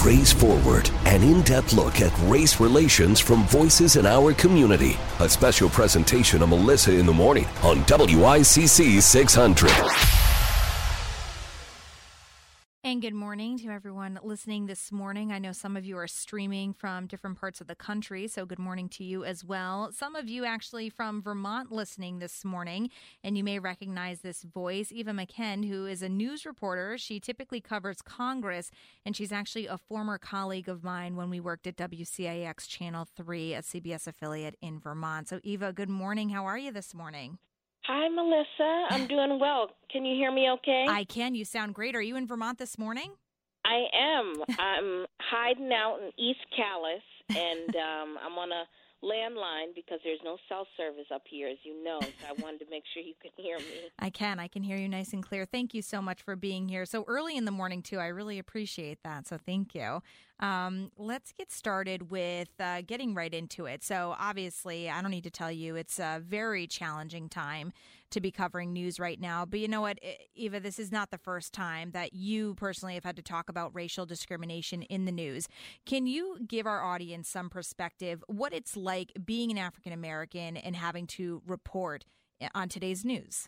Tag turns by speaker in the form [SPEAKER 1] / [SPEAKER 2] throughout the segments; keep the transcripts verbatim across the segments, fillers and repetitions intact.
[SPEAKER 1] Race Forward, an in-depth look at race relations from voices in our community. A special presentation of Melissa in the Morning on W I C C six hundred.
[SPEAKER 2] And good morning to everyone listening this morning. I know some of you are streaming from different parts of the country, so good morning to you as well. Some of you actually from Vermont listening this morning, and you may recognize this voice, Eva McKen, who is a news reporter. She typically covers Congress, and she's actually a former colleague of mine when we worked at W C I X Channel three, a C B S affiliate in Vermont. So Eva, good morning. How are you this morning?
[SPEAKER 3] Hi, Melissa. I'm doing well. Can you hear me okay?
[SPEAKER 2] I can. You sound great. Are you in Vermont this morning?
[SPEAKER 3] I am. I'm hiding out in East Calais, and um, I'm on a landline because there's no cell service up here, as you know, so I wanted to make sure you could hear me.
[SPEAKER 2] I can. I can hear you nice and clear. Thank you so much for being here so early in the morning, too. I really appreciate that, so thank you. Um, let's get started with uh, getting right into it. So obviously, I don't need to tell you, it's a very challenging time to be covering news right now. But you know what, Eva, this is not the first time that you personally have had to talk about racial discrimination in the news. Can you give our audience some perspective what it's like being an African American and having to report on today's news?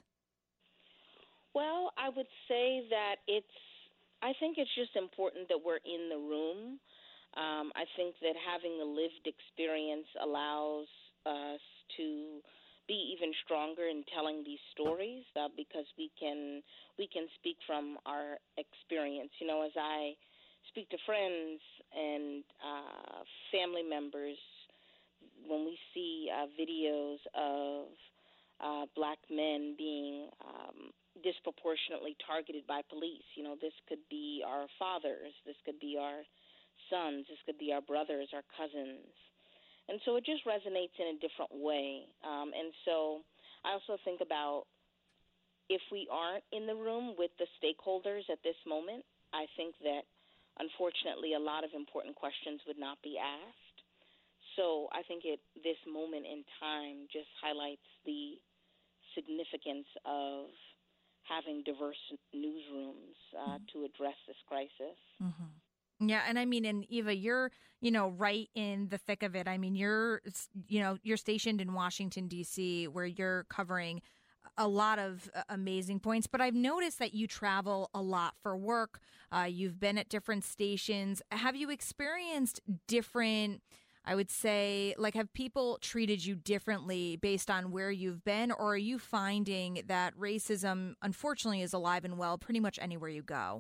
[SPEAKER 3] Well, I would say that it's I think it's just important that we're in the room. Um, I think that having a lived experience allows us to be even stronger in telling these stories uh, because we can we can speak from our experience. You know, as I speak to friends and uh, family members, when we see uh, videos of uh, black men being um, disproportionately targeted by police. You know, this could be our fathers, this could be our sons, this could be our brothers, our cousins. And so it just resonates in a different way. Um, and so I also think about if we aren't in the room with the stakeholders at this moment, I think that unfortunately a lot of important questions would not be asked. So I think it this moment in time just highlights the significance of having diverse newsrooms uh, mm-hmm. to address this crisis.
[SPEAKER 2] Mm-hmm. Yeah, and I mean, and Eva, you're, you know, right in the thick of it. I mean, you're, you know, you're stationed in Washington, D C, where you're covering a lot of uh, amazing points. But I've noticed that you travel a lot for work. Uh, you've been at different stations. Have you experienced different, I would say, like, have people treated you differently based on where you've been, or are you finding that racism, unfortunately, is alive and well pretty much anywhere you go?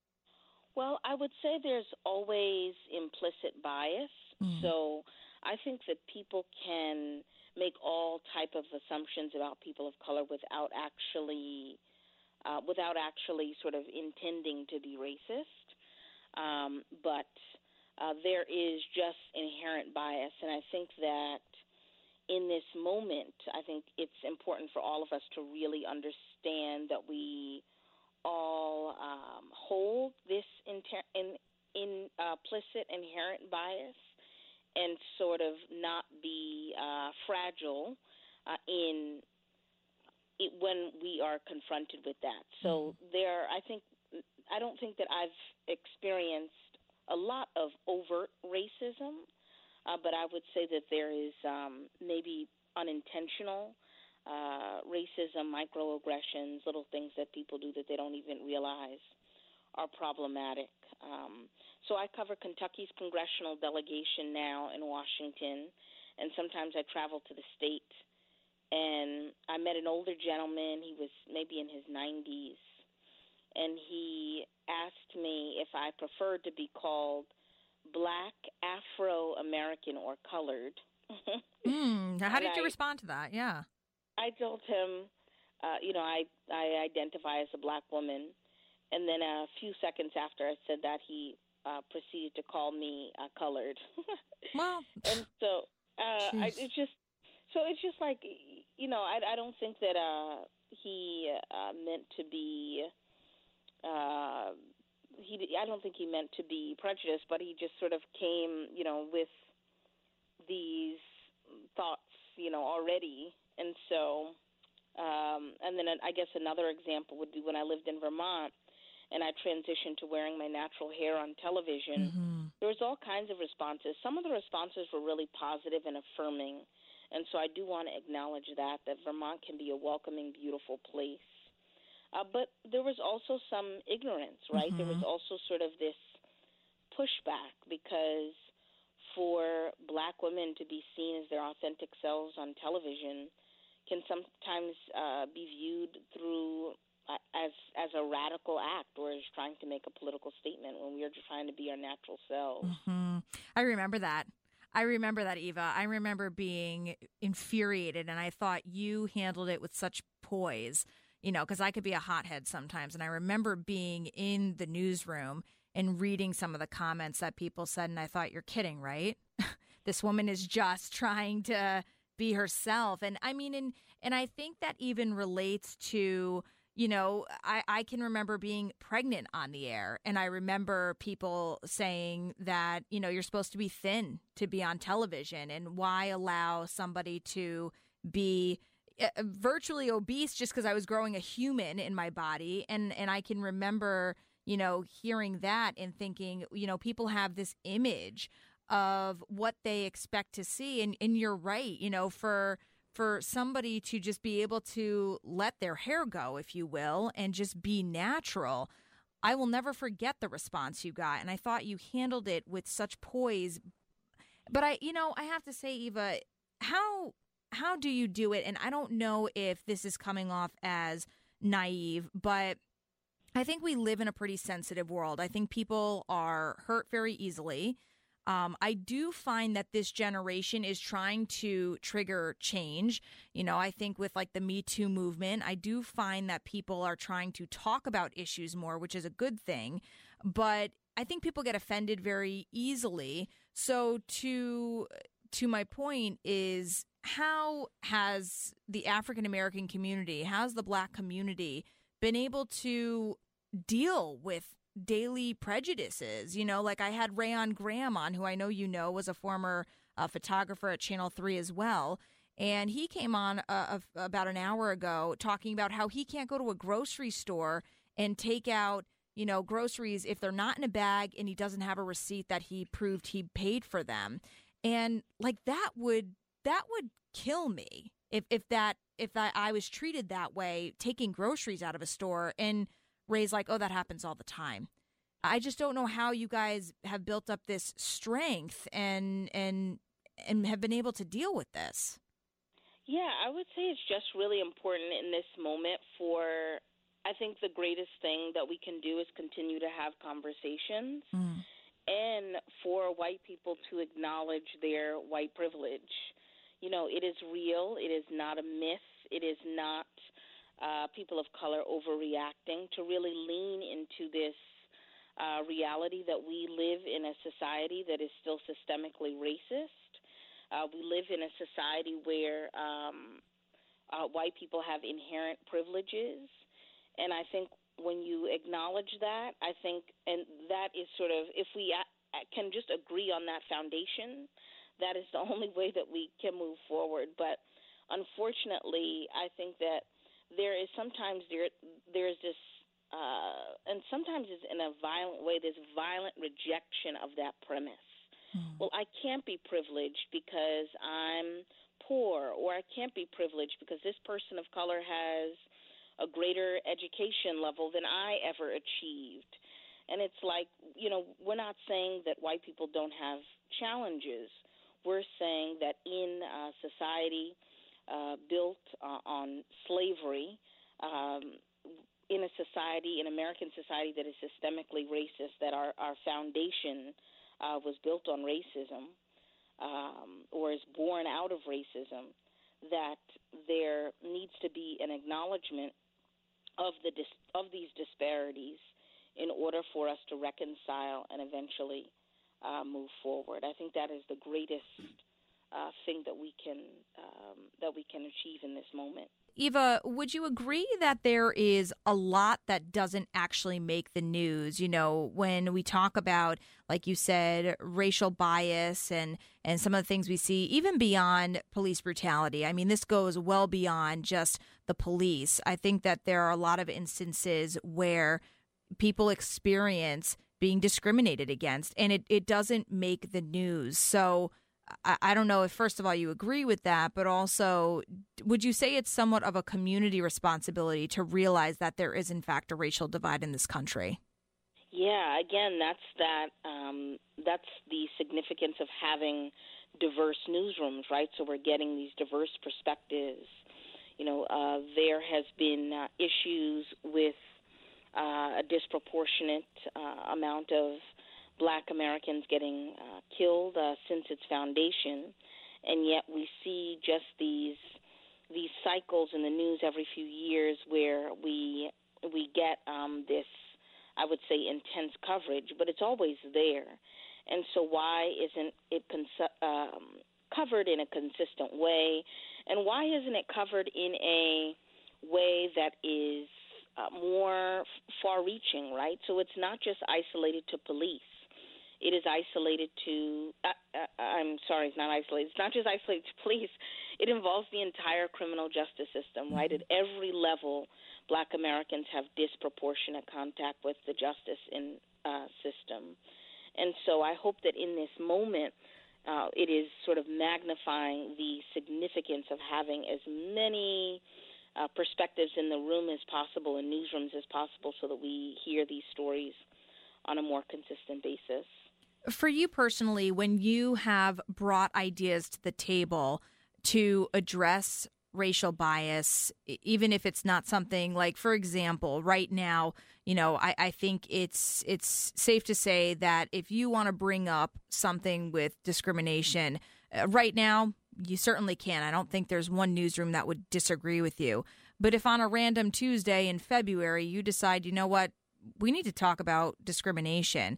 [SPEAKER 3] Well, I would say there's always implicit bias. Mm. So I think that people can make all type of assumptions about people of color without actually, uh, without actually sort of intending to be racist. Um, but Uh, there is just inherent bias, and I think that in this moment, I think it's important for all of us to really understand that we all um, hold this inter- in, in uh, implicit inherent bias and sort of not be uh, fragile uh, in it when we are confronted with that. So mm-hmm. there, I think, I don't think that I've experienced a lot of overt racism, uh, but I would say that there is um, maybe unintentional uh, racism, microaggressions, little things that people do that they don't even realize are problematic. Um, so I cover Kentucky's congressional delegation now in Washington, and sometimes I travel to the state. And I met an older gentleman. He was maybe in his nineties. And he asked me if I preferred to be called Black, Afro-American, or colored.
[SPEAKER 2] mm, how did
[SPEAKER 3] I,
[SPEAKER 2] you respond to that? Yeah.
[SPEAKER 3] I told him, uh, you know, I, I identify as a black woman. And then a few seconds after I said that, he uh, proceeded to call me uh, colored.
[SPEAKER 2] Well.
[SPEAKER 3] And so uh, I, it's just, so it's just like, you know, I, I don't think that uh, he uh, meant to be... Uh, he, I don't think he meant to be prejudiced, but he just sort of came, you know, with these thoughts, you know, already. And so, um, and then I guess another example would be when I lived in Vermont, and I transitioned to wearing my natural hair on television, mm-hmm. there was all kinds of responses. Some of the responses were really positive and affirming, and so I do want to acknowledge that, that Vermont can be a welcoming, beautiful place. Uh, but there was also some ignorance, right? Mm-hmm. There was also sort of this pushback because for black women to be seen as their authentic selves on television can sometimes uh, be viewed through uh, as as a radical act or as trying to make a political statement when we are just trying to be our natural selves.
[SPEAKER 2] Mm-hmm. I remember that. I remember that, Eva. I remember being infuriated, and I thought you handled it with such poise, you know, because I could be a hothead sometimes. And I remember being in the newsroom and reading some of the comments that people said, and I thought, you're kidding, right? This woman is just trying to be herself. And I mean, and, and I think that even relates to, you know, I, I can remember being pregnant on the air, and I remember people saying that, you know, you're supposed to be thin to be on television, and why allow somebody to be virtually obese just because I was growing a human in my body. And, and I can remember, you know, hearing that and thinking, you know, people have this image of what they expect to see. And, and you're right, you know, for for somebody to just be able to let their hair go, if you will, and just be natural. I will never forget the response you got. And I thought you handled it with such poise. But I, you know, I have to say, Eva, how how do you do it? And I don't know if this is coming off as naive, but I think we live in a pretty sensitive world. I think people are hurt very easily. Um, I do find that this generation is trying to trigger change. You know, I think with like the Me Too movement, I do find that people are trying to talk about issues more, which is a good thing. But I think people get offended very easily. So to to my point is, how has the African American community, how's the Black community been able to deal with daily prejudices? You know, like I had Rayon Graham on, who I know you know was a former uh, photographer at Channel three as well. And he came on uh, about an hour ago talking about how he can't go to a grocery store and take out, you know, groceries if they're not in a bag and he doesn't have a receipt that he proved he paid for them. And like that would that would kill me if, if that if that I was treated that way, taking groceries out of a store. And Ray's like, oh, that happens all the time. I just don't know how you guys have built up this strength and and and have been able to deal with this.
[SPEAKER 3] Yeah, I would say it's just really important in this moment for, I think the greatest thing that we can do is continue to have conversations mm. and for white people to acknowledge their white privilege. You know, it is real. It is not a myth. It is not Uh, people of color overreacting, to really lean into this uh, reality that we live in a society that is still systemically racist. Uh, we live in a society where um, uh, white people have inherent privileges. And I think when you acknowledge that, I think, and that is sort of, if we a- can just agree on that foundation, that is the only way that we can move forward. But unfortunately, I think that there is sometimes there there's this, uh, and sometimes it's in a violent way, this violent rejection of that premise. Mm. Well, I can't be privileged because I'm poor, or I can't be privileged because this person of color has a greater education level than I ever achieved. And it's like, you know, we're not saying that white people don't have challenges. We're saying that in uh, society uh, built uh, on slavery, um, in a society, in American society that is systemically racist, that our, our foundation uh, was built on racism, um, or is born out of racism, that there needs to be an acknowledgement of the dis- of these disparities in order for us to reconcile and eventually uh, move forward. I think that is the greatest uh, thing that we can um, that we can achieve in this moment.
[SPEAKER 2] Eva, would you agree that there is a lot that doesn't actually make the news? You know, when we talk about, like you said, racial bias and, and some of the things we see, even beyond police brutality. I mean, this goes well beyond just the police. I think that there are a lot of instances where people experience being discriminated against, and it, it doesn't make the news. So I, I don't know if, first of all, you agree with that, but also, would you say it's somewhat of a community responsibility to realize that there is, in fact, a racial divide in this country?
[SPEAKER 3] Yeah, again, that's that. Um, that's the significance of having diverse newsrooms, right? So we're getting these diverse perspectives. You know, uh, there has been uh, issues with uh, a disproportionate uh, amount of Black Americans getting uh, killed uh, since its foundation, and yet we see just these these cycles in the news every few years where we we get um, this, I would say, intense coverage, but it's always there. And so why isn't it cons- um, covered in a consistent way? And why isn't it covered in a way that is uh, more far-reaching, right? So it's not just isolated to police. It is isolated to, uh, uh, I'm sorry, it's not isolated. It's not just isolated to police. It involves the entire criminal justice system, right? At every level, Black Americans have disproportionate contact with the justice in, uh, system. And so I hope that in this moment, uh, it is sort of magnifying the significance of having as many uh, perspectives in the room as possible, in newsrooms as possible, so that we hear these stories on a more consistent basis.
[SPEAKER 2] For you personally, when you have brought ideas to the table to address racial bias, even if it's not something like, for example, right now, you know, I, I think it's it's safe to say that if you want to bring up something with discrimination, uh, right now, you certainly can. I don't think there's one newsroom that would disagree with you. But if on a random Tuesday in February you decide, you know what, we need to talk about discrimination,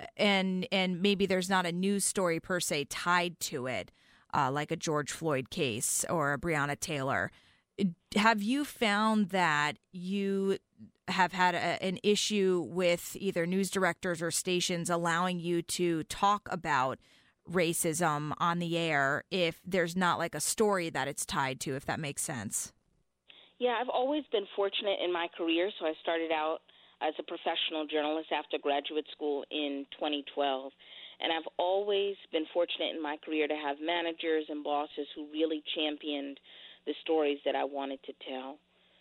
[SPEAKER 2] and and maybe there's not a news story per se tied to it, uh, like a George Floyd case or a Breonna Taylor, have you found that you have had a, an issue with either news directors or stations allowing you to talk about racism on the air if there's not like a story that it's tied to, if that makes sense?
[SPEAKER 3] Yeah, I've always been fortunate in my career. So I started out as a professional journalist after graduate school in twenty twelve. And I've always been fortunate in my career to have managers and bosses who really championed the stories that I wanted to tell.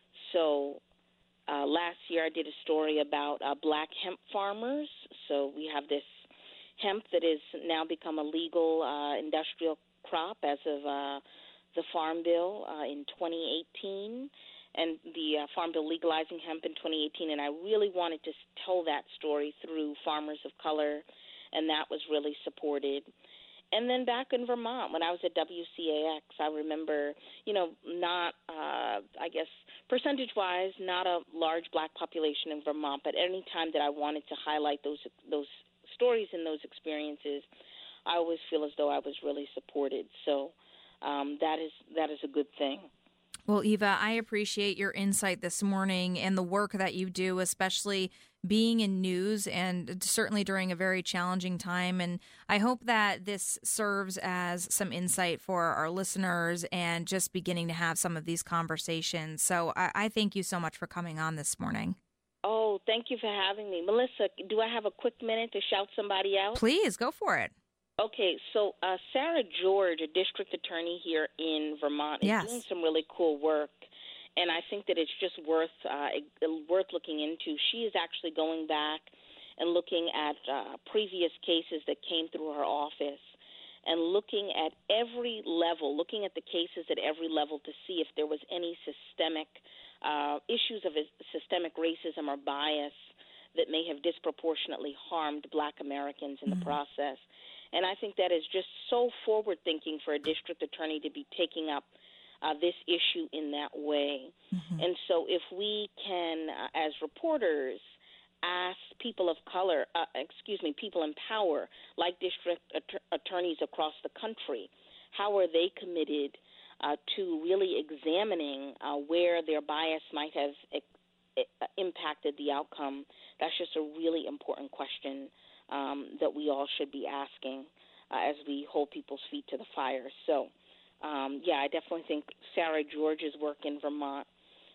[SPEAKER 3] So uh, last year I did a story about uh, Black hemp farmers. So we have this hemp that has now become a legal uh, industrial crop as of uh, the Farm Bill uh, in twenty eighteen, and the uh, Farm Bill legalizing hemp in twenty eighteen. And I really wanted to tell that story through farmers of color, and that was really supported. And then back in Vermont, when I was at W C A X, I remember, you know, not, uh, I guess, percentage-wise, not a large Black population in Vermont, but any time that I wanted to highlight those those stories and those experiences, I always feel as though I was really supported. So um, that is that is a good thing.
[SPEAKER 2] Well, Eva, I appreciate your insight this morning and the work that you do, especially being in news and certainly during a very challenging time. And I hope that this serves as some insight for our listeners and just beginning to have some of these conversations. So I, I thank you so much for coming on this morning.
[SPEAKER 3] Oh, thank you for having me. Melissa, do I have a quick minute to shout somebody out?
[SPEAKER 2] Please, go for it.
[SPEAKER 3] Okay, so uh, Sarah George, a district attorney here in Vermont, is
[SPEAKER 2] yes.
[SPEAKER 3] doing some really cool work, and I think that it's just worth uh, worth looking into. She is actually going back and looking at uh, previous cases that came through her office and looking at every level, looking at the cases at every level to see if there was any systemic uh, issues of systemic racism or bias that may have disproportionately harmed Black Americans in mm-hmm. the process. And I think that is just so forward-thinking for a district attorney to be taking up uh, this issue in that way. Mm-hmm. And so if we can, uh, as reporters, ask people of color, uh, excuse me, people in power, like district att- attorneys across the country, how are they committed uh, to really examining uh, where their bias might have e- impacted the outcome? That's just a really important question Um, that we all should be asking uh, as we hold people's feet to the fire. So, um, yeah, I definitely think Sarah George's work in Vermont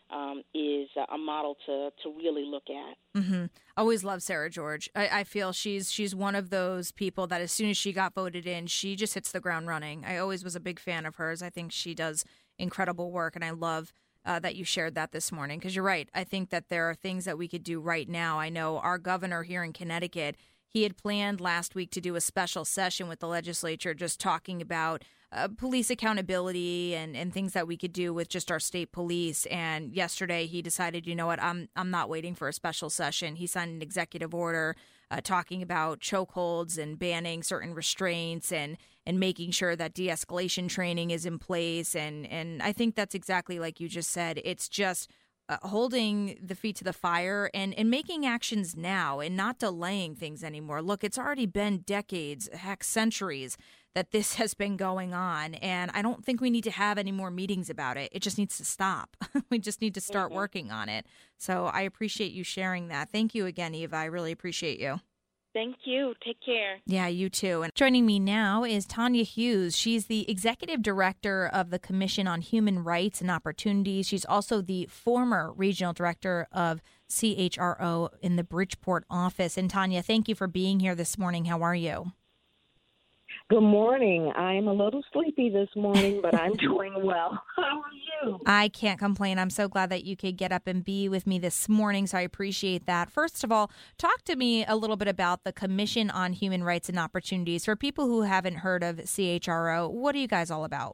[SPEAKER 3] um, is a model to, to really look at.
[SPEAKER 2] Mm-hmm. Always love Sarah George. I, I feel she's she's one of those people that as soon as she got voted in, she just hits the ground running. I always was a big fan of hers. I think she does incredible work, and I love uh, that you shared that this morning, because you're right. I think that there are things that we could do right now. I know our governor here in Connecticut, he had planned last week to do a special session with the legislature just talking about Uh, police accountability and, and things that we could do with just our state police. And yesterday he decided, you know what, I'm I'm not waiting for a special session. He signed an executive order uh, talking about chokeholds and banning certain restraints and and making sure that de-escalation training is in place. And, and I think that's exactly like you just said. It's just uh, holding the feet to the fire and, and making actions now and not delaying things anymore. Look, it's already been decades, heck, centuries that this has been going on, and I don't think we need to have any more meetings about it. It just needs to stop. We just need to start
[SPEAKER 3] mm-hmm.
[SPEAKER 2] working on it. So I appreciate you sharing that. Thank you again, Eva. I really appreciate you.
[SPEAKER 3] Thank you. Take care.
[SPEAKER 2] Yeah, you too. And joining me now is Tanya Hughes. She's the Executive Director of the Commission on Human Rights and Opportunities. She's also the former Regional Director of C H R O in the Bridgeport office. And Tanya, thank you for being here this morning. How are you?
[SPEAKER 4] Good morning. I'm a little sleepy this morning, but I'm doing well. How are you?
[SPEAKER 2] I can't complain. I'm so glad that you could get up and be with me this morning, so I appreciate that. First of all, talk to me a little bit about the Commission on Human Rights and Opportunities. For people who haven't heard of C H R O, what are you guys all about?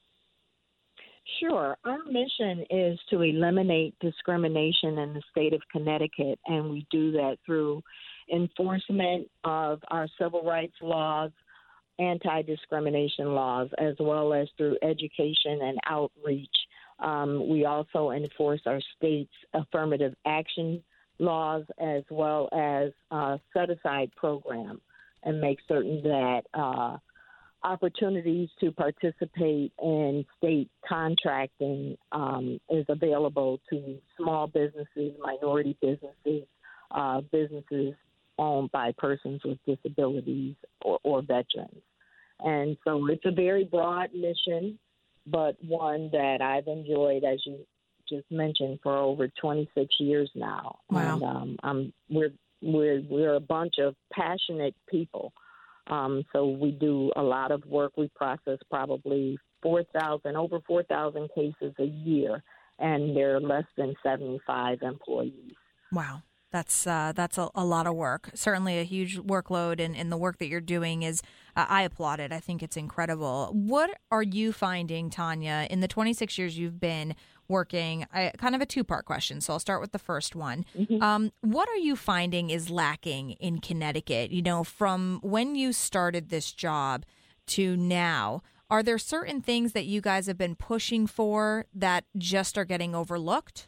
[SPEAKER 4] Sure. Our mission is to eliminate discrimination in the state of Connecticut, and we do that through enforcement of our civil rights laws, anti-discrimination laws, as well as through education and outreach. Um, we also enforce our state's affirmative action laws, as well as uh, set-aside program, and make certain that uh, opportunities to participate in state contracting um, is available to small businesses, minority businesses, uh, businesses owned by persons with disabilities or, or veterans. And so it's a very broad mission, but one that I've enjoyed, as you just mentioned, for over twenty-six years now.
[SPEAKER 2] Wow.
[SPEAKER 4] And um, I'm, we're, we're, we're a bunch of passionate people. Um, so we do a lot of work. We process probably four thousand, over four thousand cases a year, and there are less than seventy-five employees.
[SPEAKER 2] Wow. That's uh, that's a, a lot of work. Certainly a huge workload, and, and the work that you're doing is, uh, I applaud it. I think it's incredible. What are you finding, Tanya, in the twenty-six years you've been working? I, kind of a two-part question, so I'll start with the first one. Mm-hmm. Um, what are you finding is lacking in Connecticut? You know, from when you started this job to now, are there certain things that you guys have been pushing for that just are getting overlooked?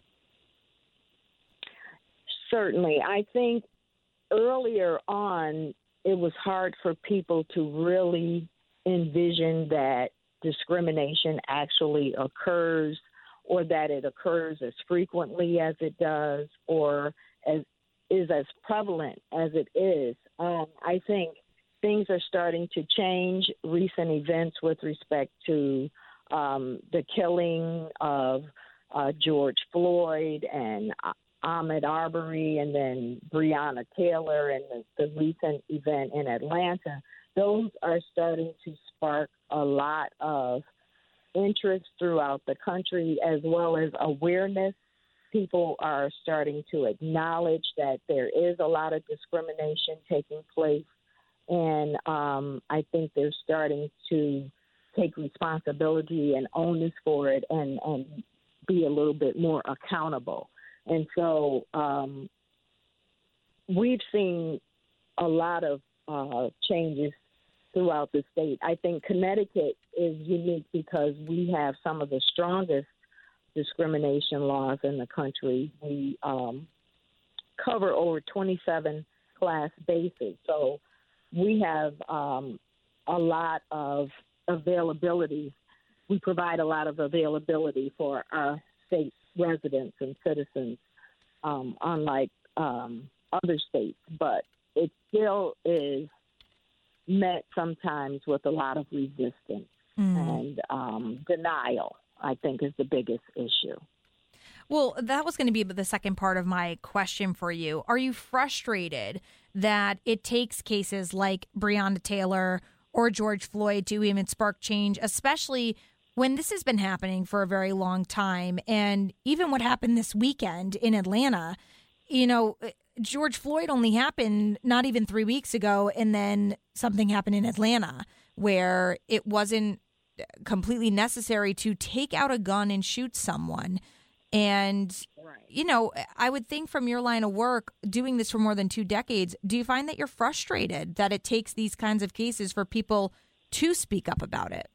[SPEAKER 4] Certainly. I think earlier on, it was hard for people to really envision that discrimination actually occurs, or that it occurs as frequently as it does, or as is as prevalent as it is. Um, I think things are starting to change. Recent events with respect to um, the killing of uh, George Floyd and uh, Ahmaud Arbery, and then Breonna Taylor, and the, the recent event in Atlanta, those are starting to spark a lot of interest throughout the country, as well as awareness. People are starting to acknowledge that there is a lot of discrimination taking place, and um, I think they're starting to take responsibility and onus for it, and, and be a little bit more accountable. And so um, we've seen a lot of uh, changes throughout the state. I think Connecticut is unique because we have some of the strongest discrimination laws in the country. We um, cover over twenty-seven class bases. So we have um, a lot of availability. We provide a lot of availability for our state residents and citizens, um, unlike um, other states, but it still is met sometimes with a lot of resistance mm. and um, denial, I think, is the biggest issue.
[SPEAKER 2] Well, that was going to be the second part of my question for you. Are you frustrated that it takes cases like Breonna Taylor or George Floyd to even spark change, especially when this has been happening for a very long time? And even what happened this weekend in Atlanta, you know, George Floyd only happened not even three weeks ago, and then something happened in Atlanta where it wasn't completely necessary to take out a gun and shoot someone. And,
[SPEAKER 4] Right.
[SPEAKER 2] you know, I would think from your line of work, doing this for more than two decades, do you find that you're frustrated that it takes these kinds of cases for people to speak up about it?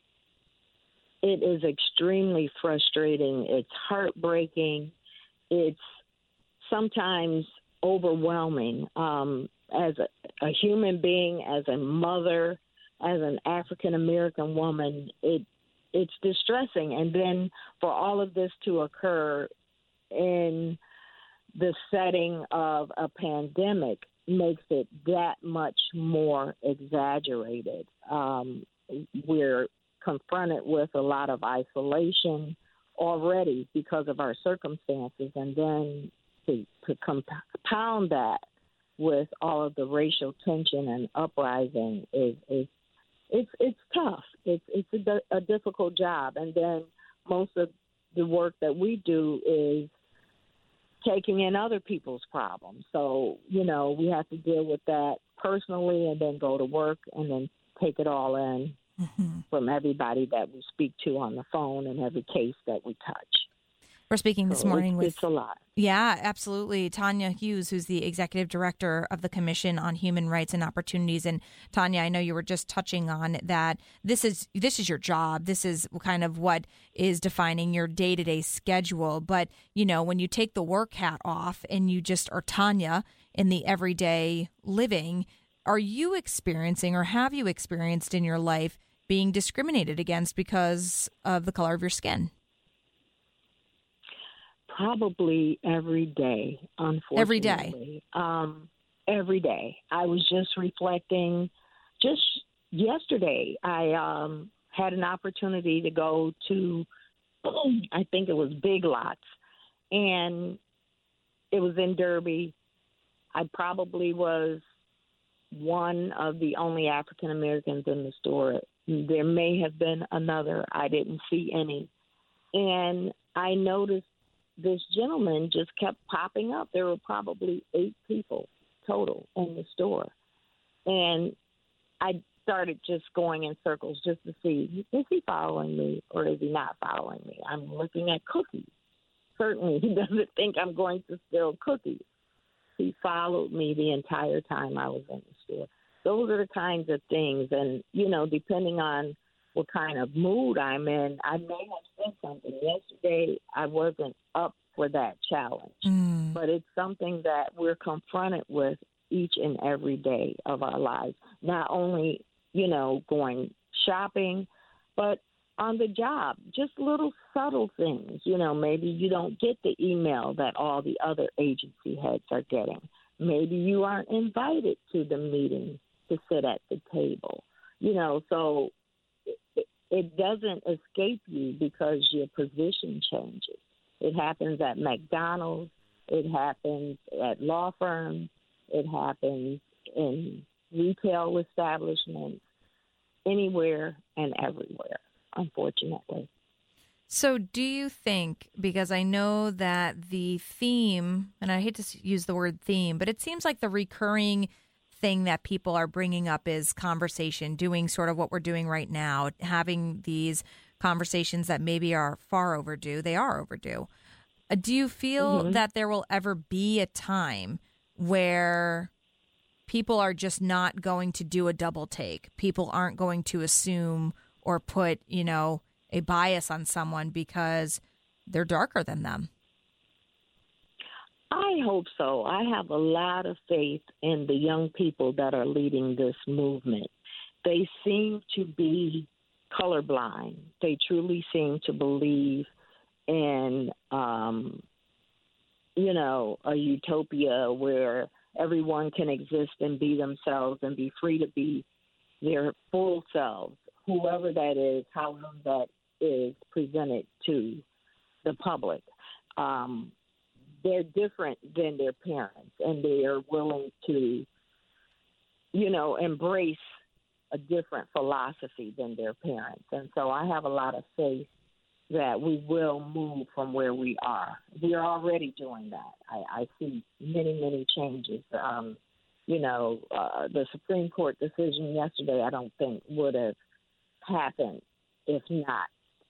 [SPEAKER 4] It is extremely frustrating. It's heartbreaking. It's sometimes overwhelming. Um, as a, a human being, as a mother, as an African American woman, it it's distressing. And then for all of this to occur in the setting of a pandemic makes it that much more exaggerated. Um, we're confronted with a lot of isolation already because of our circumstances, and then to, to compound that with all of the racial tension and uprising is, is it's it's tough. It's it's a, a difficult job, and then most of the work that we do is taking in other people's problems. So you know we have to deal with that personally, and then go to work, and then take it all in mm-hmm. from everybody that we speak to on the phone and every case that we touch.
[SPEAKER 2] We're speaking this
[SPEAKER 4] so
[SPEAKER 2] morning
[SPEAKER 4] it's,
[SPEAKER 2] with
[SPEAKER 4] it's a lot.
[SPEAKER 2] Yeah, absolutely. Tanya Hughes, who's the executive director of the Commission on Human Rights and Opportunities. And Tanya, I know you were just touching on that. This is this is your job. This is kind of what is defining your day-to-day schedule. But, you know, when you take the work hat off and you just are Tanya in the everyday living, are you experiencing or have you experienced in your life being discriminated against because of the color of your skin?
[SPEAKER 4] Probably every day, unfortunately.
[SPEAKER 2] Every day?
[SPEAKER 4] Um, every day. I was just reflecting just yesterday. I um, had an opportunity to go to, I think it was Big Lots, and it was in Derby. I probably was one of the only African Americans in the store. There may have been another. I didn't see any. And I noticed this gentleman just kept popping up. There were probably eight people total in the store. And I started just going in circles just to see, is he following me or is he not following me? I'm looking at cookies. Certainly he doesn't think I'm going to steal cookies. He followed me the entire time I was in the store. Those are the kinds of things. And, you know, depending on what kind of mood I'm in, I may have said something. Yesterday, I wasn't up for that challenge. Mm. But it's something that we're confronted with each and every day of our lives. Not only, you know, going shopping, but on the job, just little subtle things. You know, maybe you don't get the email that all the other agency heads are getting. Maybe you aren't invited to the meeting to sit at the table. You know, so it, it doesn't escape you because your position changes. It happens at McDonald's. It happens at law firms. It happens in retail establishments, anywhere and everywhere, unfortunately.
[SPEAKER 2] So do you think, because I know that the theme, and I hate to use the word theme, but it seems like the recurring thing that people are bringing up is conversation, doing sort of what we're doing right now, having these conversations that maybe are far overdue. They are overdue. Uh, do you feel mm-hmm. that there will ever be a time where people are just not going to do a double take? People aren't going to assume or put, you know, a bias on someone because they're darker than them?
[SPEAKER 4] I hope so. I have a lot of faith in the young people that are leading this movement. They seem to be colorblind. They truly seem to believe in, um, you know, a utopia where everyone can exist and be themselves and be free to be their full selves, whoever that is, however that is presented to the public. um, they're different than their parents, and they are willing to, you know, embrace a different philosophy than their parents. And so I have a lot of faith that we will move from where we are. We are already doing that. I, I see many, many changes. Um, you know, uh, the Supreme Court decision yesterday, I don't think would have happened if not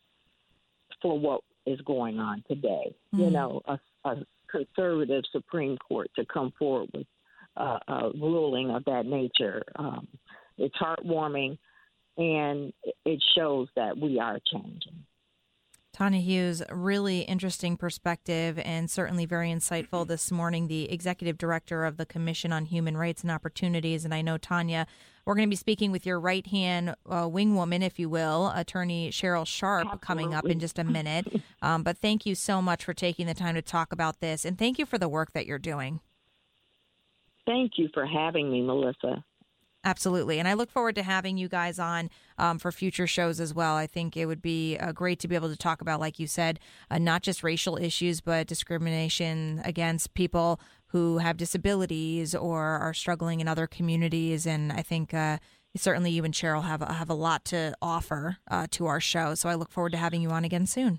[SPEAKER 4] for what is going on today. Mm-hmm. You know, a, a conservative Supreme Court to come forward with uh, a ruling of that nature. Um, it's heartwarming, and it shows that we are changing.
[SPEAKER 2] Tanya Hughes, really interesting perspective and certainly very insightful this morning, the executive director of the Commission on Human Rights and Opportunities. And I know, Tanya, we're going to be speaking with your right-hand uh, wingwoman, if you will, Attorney Cheryl Sharp, Absolutely. Coming up in just a minute. Um, but thank you so much for taking the time to talk about this, and thank you for the work that you're doing.
[SPEAKER 4] Thank you for having me, Melissa.
[SPEAKER 2] Absolutely. And I look forward to having you guys on um, for future shows as well. I think it would be uh, great to be able to talk about, like you said, uh, not just racial issues, but discrimination against people who have disabilities or are struggling in other communities. And I think uh, certainly you and Cheryl have, have a lot to offer uh, to our show. So I look forward to having you on again soon.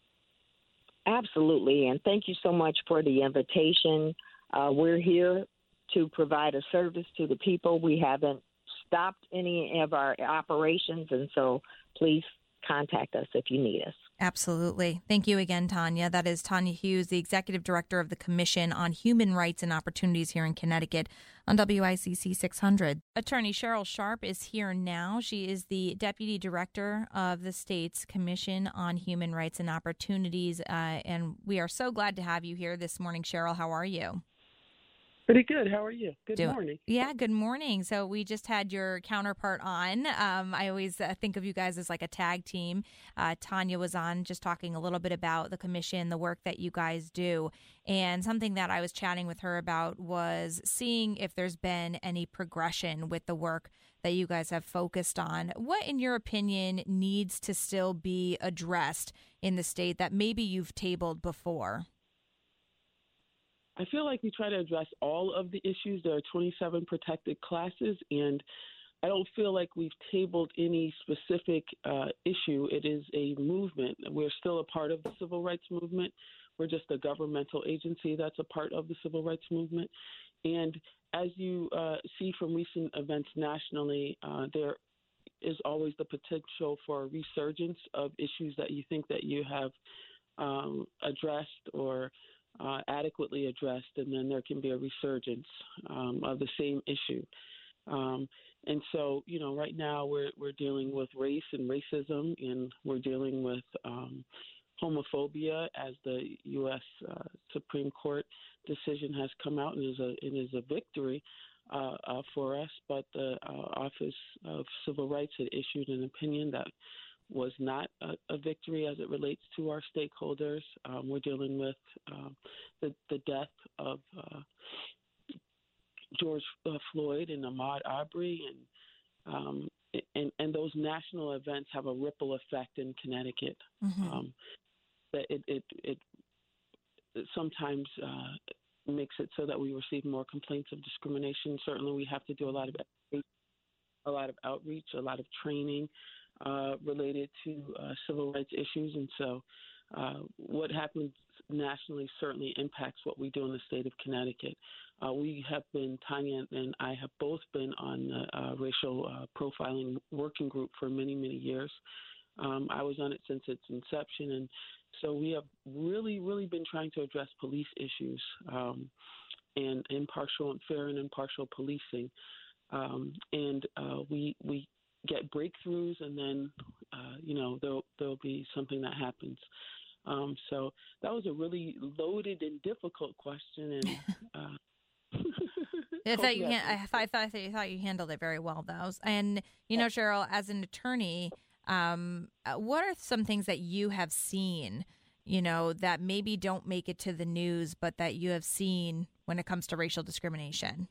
[SPEAKER 4] Absolutely. And thank you so much for the invitation. Uh, we're here to provide a service to the people. We haven't stopped any of our operations, and so please contact us if you need us.
[SPEAKER 2] Absolutely. Thank you again, Tanya. That is Tanya Hughes, the Executive Director of the Commission on Human Rights and Opportunities here in Connecticut on W I C C six hundred. Attorney Cheryl Sharp is here now. She is the Deputy Director of the state's Commission on Human Rights and Opportunities, uh, and we are so glad to have you here this morning, Cheryl. How are you?
[SPEAKER 5] Pretty good. How are you? Good
[SPEAKER 2] Do,
[SPEAKER 5] morning.
[SPEAKER 2] Yeah, good morning. So we just had your counterpart on. Um, I always uh, think of you guys as like a tag team. Uh, Tanya was on just talking a little bit about the commission, the work that you guys do. And something that I was chatting with her about was seeing if there's been any progression with the work that you guys have focused on. What, in your opinion, needs to still be addressed in the state that maybe you've tabled before?
[SPEAKER 5] I feel like we try to address all of the issues. There are twenty-seven protected classes, and I don't feel like we've tabled any specific uh, issue. It is a movement. We're still a part of the civil rights movement. We're just a governmental agency that's a part of the civil rights movement. And as you uh, see from recent events nationally, uh, there is always the potential for a resurgence of issues that you think that you have um, addressed or Uh, adequately addressed, and then there can be a resurgence um, of the same issue. Um, and so, you know, right now we're we're dealing with race and racism, and we're dealing with um, homophobia as the U S uh, Supreme Court decision has come out and is a it is a victory uh, uh, for us. But the uh, Office of Civil Rights had issued an opinion that was not a, a victory as it relates to our stakeholders. Um, we're dealing with uh, the, the death of uh, George uh, Floyd and Ahmaud Arbery, and, um, and and those national events have a ripple effect in Connecticut. Mm-hmm. Um, that it it, it, it sometimes uh, makes it so that we receive more complaints of discrimination. Certainly, we have to do a lot of a lot of outreach, a lot of training Uh, related to uh, civil rights issues. And so uh, what happens nationally certainly impacts what we do in the state of Connecticut. Uh, we have been, Tanya and I have both been on the uh, racial uh, profiling working group for many, many years. Um, I was on it since its inception. And so we have really, really been trying to address police issues um, and impartial and fair and impartial policing. Um, and uh, we, we get breakthroughs, and then, uh, you know, there'll, there'll be something that happens. Um, so that was a really loaded and difficult question. And uh,
[SPEAKER 2] I thought you, I thought, I thought you thought you handled it very well, though. And, you know, Cheryl, as an attorney, um, what are some things that you have seen, you know, that maybe don't make it to the news, but that you have seen when it comes to racial discrimination?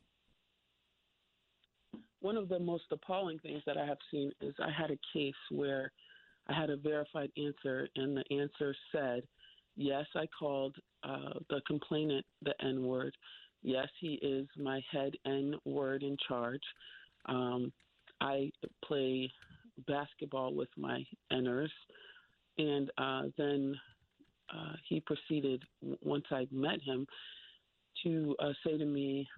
[SPEAKER 5] One of the most appalling things that I have seen is I had a case where I had a verified answer, and the answer said yes, I called uh, the complainant the N-word. Yes, he is my head N-word in charge. Um, I play basketball with my N'ers. And uh, then uh, he proceeded, once I met him, to uh, say to me,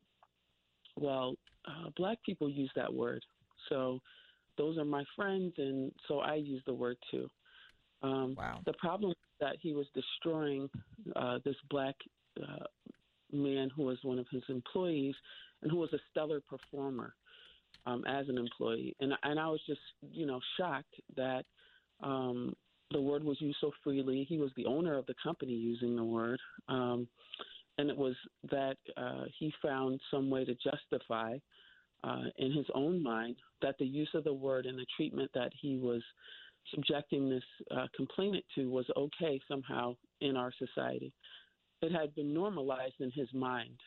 [SPEAKER 5] well, uh, black people use that word. So those are my friends, and so I use the word too. Um,
[SPEAKER 2] wow.
[SPEAKER 5] The problem is that he was destroying uh, this black uh, man who was one of his employees and who was a stellar performer um, as an employee. And, and I was just, you know, shocked that um, the word was used so freely. He was the owner of the company using the word. Um, and it was that uh, he found some way to justify uh, in his own mind that the use of the word and the treatment that he was subjecting this uh, complainant to was okay somehow in our society. It had been normalized in his mind.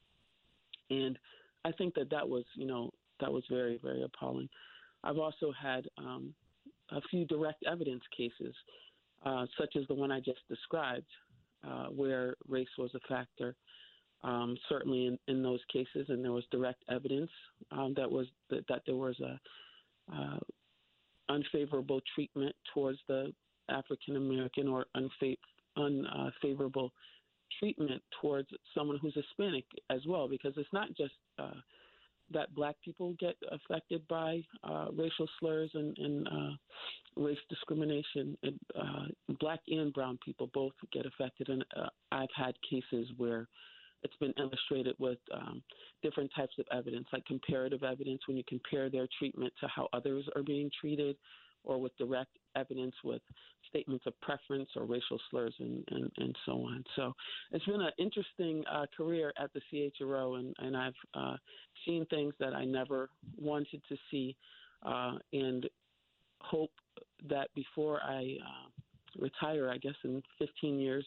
[SPEAKER 5] And I think that that was, you know, that was very, very appalling. I've also had um, a few direct evidence cases, uh, such as the one I just described, uh, where race was a factor. Um, certainly in, in those cases, and there was direct evidence um, that was that, that there was a uh, unfavorable treatment towards the African American or unfa- unfavorable treatment towards someone who's Hispanic as well, because it's not just uh, that black people get affected by uh, racial slurs and, and uh, race discrimination. And, uh, black and brown people both get affected, and uh, I've had cases where it's been illustrated with um, different types of evidence, like comparative evidence, when you compare their treatment to how others are being treated, or with direct evidence with statements of preference or racial slurs and, and, and so on. So it's been an interesting uh, career at the C H R O, and, and I've uh, seen things that I never wanted to see, uh, and hope that before I uh, retire, I guess in fifteen years,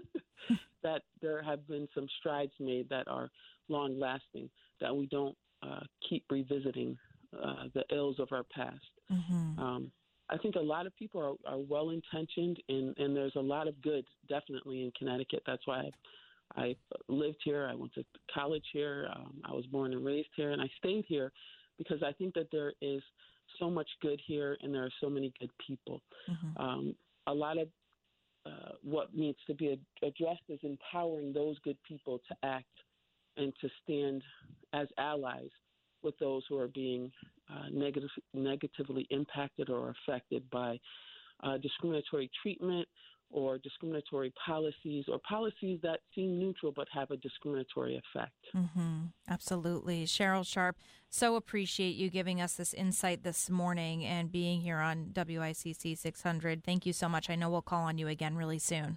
[SPEAKER 5] that there have been some strides made that are long-lasting, that we don't uh, keep revisiting uh, the ills of our past.
[SPEAKER 2] Mm-hmm.
[SPEAKER 5] Um, I think a lot of people are, are well-intentioned, and, and there's a lot of good, definitely, in Connecticut. That's why I, I lived here. I went to college here. Um, I was born and raised here, and I stayed here because I think that there is so much good here, and there are so many good people.
[SPEAKER 2] Mm-hmm.
[SPEAKER 5] Um, a lot of Uh, what needs to be ad- addressed is empowering those good people to act and to stand as allies with those who are being uh, negative, negatively impacted or affected by uh, discriminatory treatment or discriminatory policies, or policies that seem neutral but have a discriminatory effect.
[SPEAKER 2] Mm-hmm. Absolutely. Cheryl Sharp, so appreciate you giving us this insight this morning and being here on W I C C six hundred. Thank you so much. I know we'll call on you again really soon.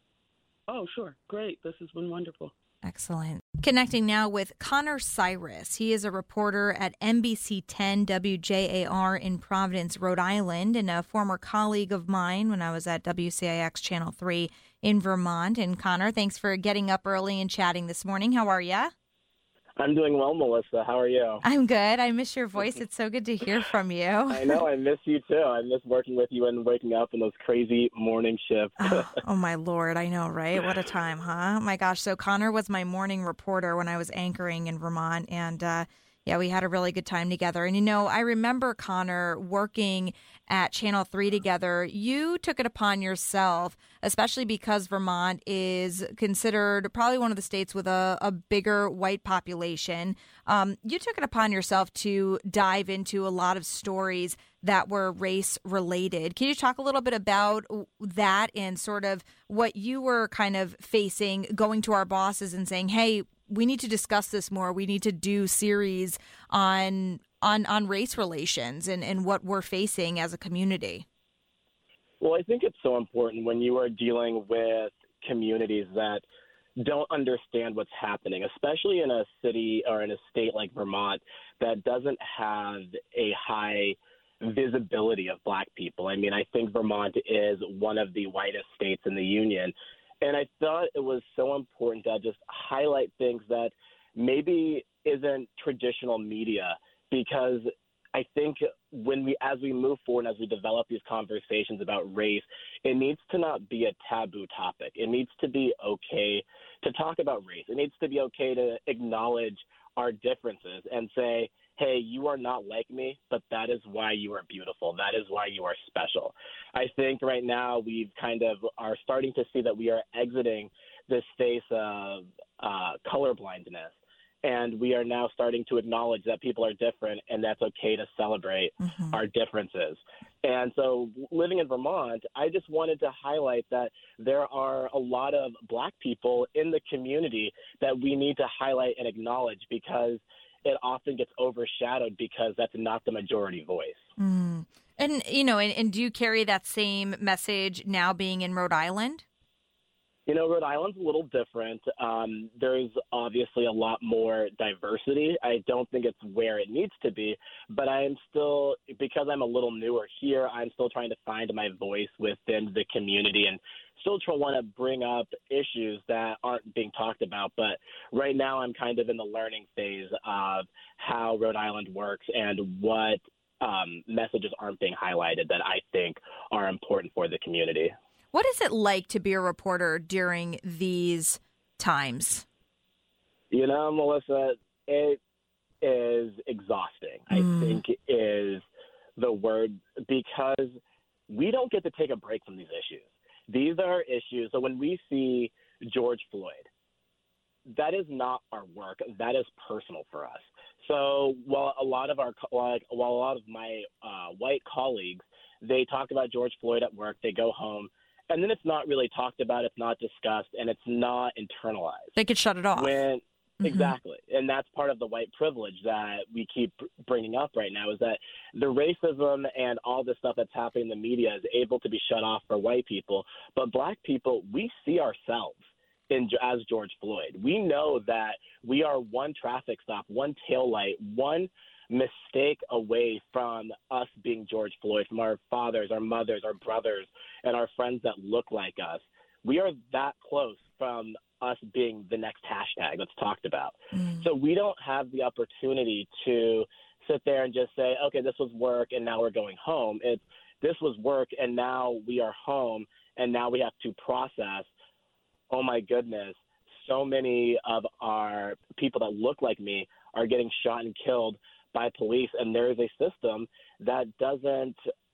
[SPEAKER 5] Oh, sure. Great. This has been wonderful.
[SPEAKER 2] Excellent. Connecting now with Connor Cyrus. He is a reporter at N B C ten W J A R in Providence, Rhode Island, and a former colleague of mine when I was at W C I X Channel three in Vermont. And Connor, thanks for getting up early and chatting this morning. How are you?
[SPEAKER 6] I'm doing well, Melissa. How are you?
[SPEAKER 2] I'm good. I miss your voice. It's so good to hear from you.
[SPEAKER 6] I know. I miss you, too. I miss working with you and waking up in those crazy morning shifts.
[SPEAKER 2] oh, oh, my Lord. I know, right? What a time, huh? My gosh. So Connor was my morning reporter when I was anchoring in Vermont. And, uh, yeah, we had a really good time together. And, you know, I remember, Connor, working at Channel three together. You took it upon yourself, especially because Vermont is considered probably one of the states with a, a bigger white population. Um, you took it upon yourself to dive into a lot of stories that were race related. Can you talk a little bit about that and sort of what you were kind of facing, going to our bosses and saying, hey, we need to discuss this more. We need to do series on on on race relations and, and what we're facing as a community.
[SPEAKER 6] Well, I think it's so important when you are dealing with communities that don't understand what's happening, especially in a city or in a state like Vermont that doesn't have a high visibility of Black people. I mean, I think Vermont is one of the whitest states in the union. And I thought it was so important to just highlight things that maybe isn't traditional media, because I think when we, as we move forward, as we develop these conversations about race, it needs to not be a taboo topic. It needs to be okay to talk about race. It needs to be okay to acknowledge our differences and say, hey, you are not like me, but that is why you are beautiful. That is why you are special. I think right now we've kind of are starting to see that we are exiting this phase of uh, colorblindness. And we are now starting to acknowledge that people are different and that's okay to celebrate mm-hmm. our differences. And so living in Vermont, I just wanted to highlight that there are a lot of Black people in the community that we need to highlight and acknowledge because it often gets overshadowed because that's not the majority voice.
[SPEAKER 2] Mm. And, you know, and, and do you carry that same message now being in Rhode Island?
[SPEAKER 6] You know, Rhode Island's a little different. Um, there's obviously a lot more diversity. I don't think it's where it needs to be, but I am still, because I'm a little newer here, I'm still trying to find my voice within the community and still try want to bring up issues that aren't being talked about. But right now I'm kind of in the learning phase of how Rhode Island works and what um, messages aren't being highlighted that I think are important for the community.
[SPEAKER 2] What is it like to be a reporter during these times?
[SPEAKER 6] You know, Melissa, it is exhausting, mm. I think is the word, because we don't get to take a break from these issues. These are issues. So when we see George Floyd, that is not our work. That is personal for us. So while a lot of our, like, while a lot of my uh, white colleagues, they talk about George Floyd at work, they go home, and then it's not really talked about, it's not discussed, and it's not internalized.
[SPEAKER 2] They could shut it off.
[SPEAKER 6] When, mm-hmm. Exactly. And that's part of the white privilege that we keep bringing up right now is that the racism and all this stuff that's happening in the media is able to be shut off for white people. But Black people, we see ourselves in as George Floyd. We know that we are one traffic stop, one taillight, one mistake away from us being George Floyd, from our fathers, our mothers, our brothers, and our friends that look like us. We are that close from us being the next hashtag that's talked about. Mm. So we don't have the opportunity to sit there and just say, okay, this was work and now we're going home. It's this was work and now we are home and now we have to process, oh my goodness, so many of our people that look like me are getting shot and killed by police, and there is a system that doesn't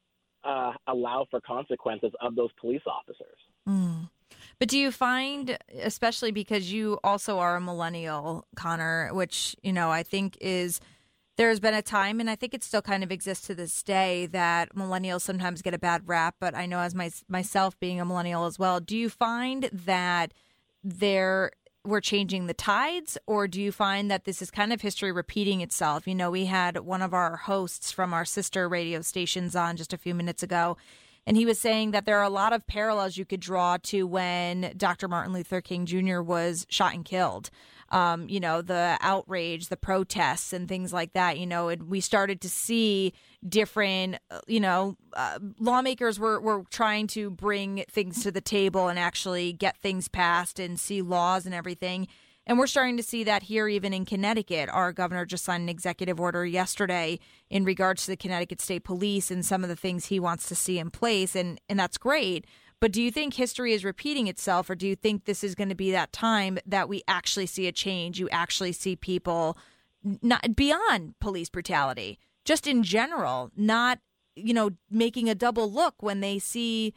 [SPEAKER 6] uh, allow for consequences of those police officers.
[SPEAKER 2] Mm. But do you find, especially because you also are a millennial, Connor, which, you know, I think is, there's been a time, and I think it still kind of exists to this day, that millennials sometimes get a bad rap, but I know as my, myself being a millennial as well, do you find that there we're changing the tides, or do you find that this is kind of history repeating itself? You know, we had one of our hosts from our sister radio stations on just a few minutes ago, and he was saying that there are a lot of parallels you could draw to when Doctor Martin Luther King Junior was shot and killed. Um, you know, the outrage, the protests and things like that, you know, and we started to see different, you know, uh, lawmakers were, were trying to bring things to the table and actually get things passed and see laws and everything. And we're starting to see that here, even in Connecticut. Our governor just signed an executive order yesterday in regards to the Connecticut State Police and some of the things he wants to see in place. And, and that's great. But do you think history is repeating itself, or do you think this is going to be that time that we actually see a change? You actually see people not beyond police brutality, just in general, not, you know, making a double look when they see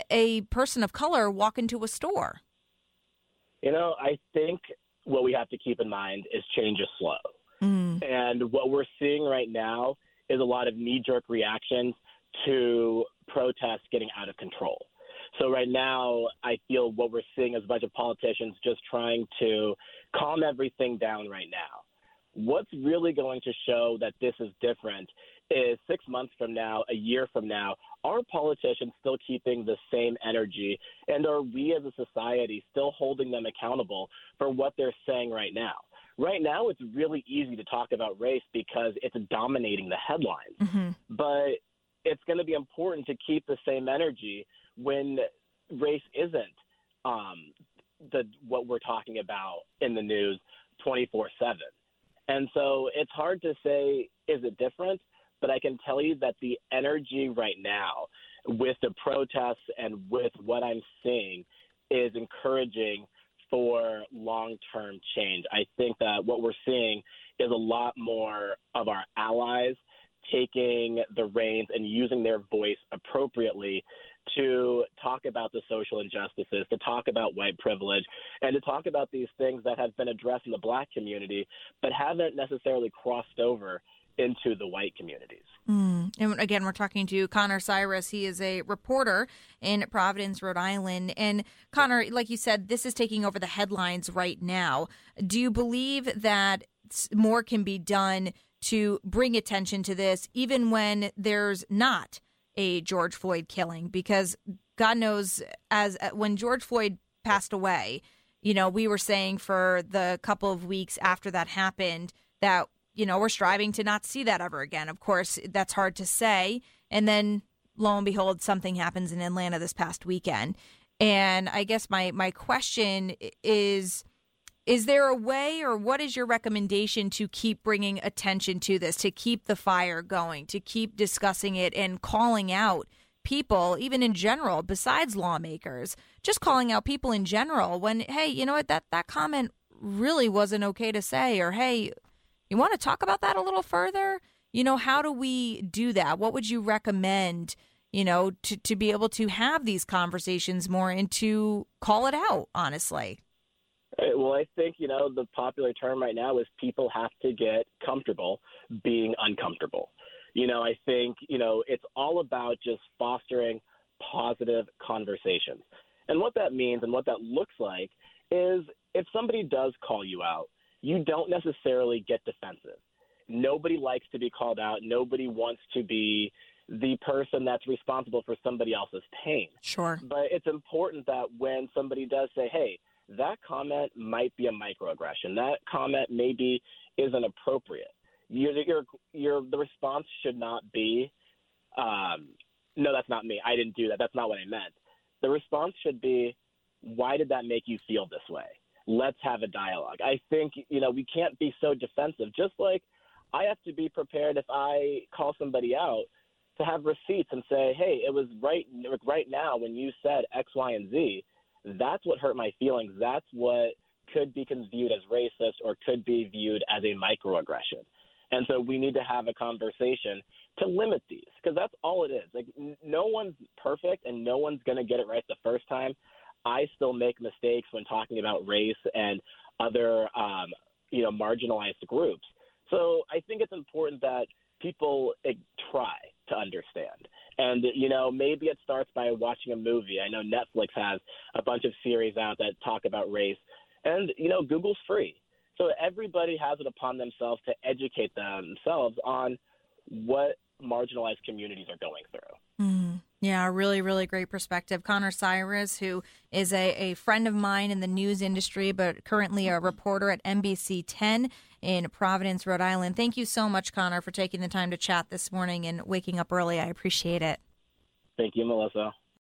[SPEAKER 2] a person of color walk into a store?
[SPEAKER 6] You know, I think what we have to keep in mind is change is slow. Mm. And what we're seeing right now is a lot of knee-jerk reactions to protests getting out of control. So right now, I feel what we're seeing is a bunch of politicians just trying to calm everything down right now. What's really going to show that this is different is six months from now, a year from now, are politicians still keeping the same energy, and are we as a society still holding them accountable for what they're saying right now? Right now, it's really easy to talk about race because it's dominating the headlines. Mm-hmm. But it's going to be important to keep the same energy when race isn't um, the what we're talking about in the news twenty-four seven. And so it's hard to say, is it different? But I tell you that the energy right now with the protests and with what I'm seeing is encouraging for long-term change. I think that what we're seeing is a lot more of our allies taking the reins and using their voice appropriately to talk about the social injustices, to talk about white privilege, and to talk about these things that have been addressed in the black community but haven't necessarily crossed over into the white communities.
[SPEAKER 2] Mm. And again, we're talking to Connor Cyrus. He is a reporter in Providence, Rhode Island. And Connor, like you said, this is taking over the headlines right now. Do you believe that more can be done to bring attention to this, even when there's not a George Floyd killing? Because God knows, as when George Floyd passed away, you know, we were saying for the couple of weeks after that happened that, you know, we're striving to not see that ever again. Of course, that's hard to say. And then lo and behold, something happens in Atlanta this past weekend. And I guess my, my question is, is there a way, or what is your recommendation to keep bringing attention to this, to keep the fire going, to keep discussing it and calling out people, even in general, besides lawmakers, just calling out people in general when, hey, you know what, that, that comment really wasn't okay to say, or, hey, you want to talk about that a little further? You know, how do we do that? What would you recommend, you know, to, to be able to have these conversations more and to call it out, honestly?
[SPEAKER 6] Well, I think, you know, the popular term right now is people have to get comfortable being uncomfortable. You know, I think, you know, it's all about just fostering positive conversations. And what that means and what that looks like is if somebody does call you out, you don't necessarily get defensive. Nobody likes to be called out. Nobody wants to be the person that's responsible for somebody else's pain.
[SPEAKER 2] Sure.
[SPEAKER 6] But it's important that when somebody does say, hey, that comment might be a microaggression, that comment maybe isn't appropriate, Your, your, your, the response should not be, um, no, that's not me. I didn't do that. That's not what I meant. The response should be, why did that make you feel this way? Let's have a dialogue. I think, you know, we can't be so defensive. Just like I have to be prepared if I call somebody out to have receipts and say, hey, it was right right now when you said X, Y, and Z, that's what hurt my feelings. That's what could be viewed as racist or could be viewed as a microaggression. And so we need to have a conversation to limit these, because that's all it is. Like, n- no one's perfect and no one's going to get it right the first time. I still make mistakes when talking about race and other, um, you know, marginalized groups. So I think it's important that people uh, try to understand. And, you know, maybe it starts by watching a movie. I know Netflix has a bunch of series out that talk about race. And, you know, Google's free. So everybody has it upon themselves to educate themselves on what marginalized communities are going through.
[SPEAKER 2] Mm, yeah, really, really great perspective. Connor Cyrus, who is a, a friend of mine in the news industry, but currently a reporter at N B C ten in Providence, Rhode Island. Thank you so much, Connor, for taking the time to chat this morning and waking up early. I appreciate it.
[SPEAKER 6] Thank you, Melissa.